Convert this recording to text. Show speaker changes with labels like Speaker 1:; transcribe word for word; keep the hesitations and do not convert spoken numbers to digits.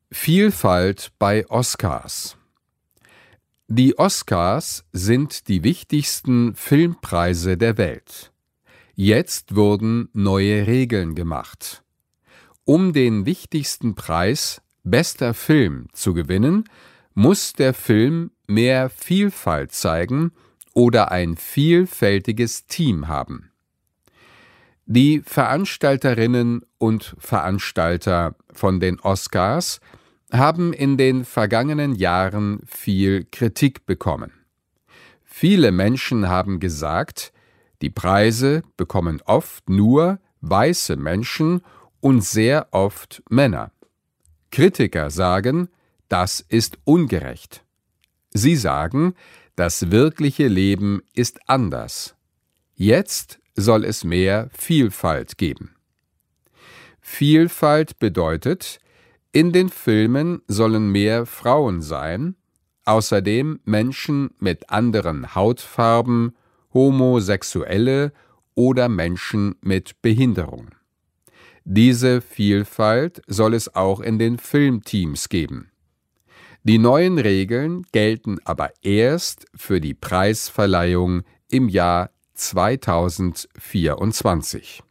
Speaker 1: Vielfalt bei Oscars. Die Oscars sind die wichtigsten Filmpreise der Welt. Jetzt wurden neue Regeln gemacht. Um den wichtigsten Preis Bester Film zu gewinnen, muss der Film mehr Vielfalt zeigen oder ein vielfältiges Team haben. Die Veranstalterinnen und Veranstalter von den Oscars haben in den vergangenen Jahren viel Kritik bekommen. Viele Menschen haben gesagt, die Preise bekommen oft nur weiße Menschen und sehr oft Männer. Kritiker sagen, das ist ungerecht. Sie sagen, das wirkliche Leben ist anders. Jetzt soll es mehr Vielfalt geben. Vielfalt bedeutet, in den Filmen sollen mehr Frauen sein, außerdem Menschen mit anderen Hautfarben, Homosexuelle oder Menschen mit Behinderung. Diese Vielfalt soll es auch in den Filmteams geben. Die neuen Regeln gelten aber erst für die Preisverleihung im Jahr zweitausendvierundzwanzig.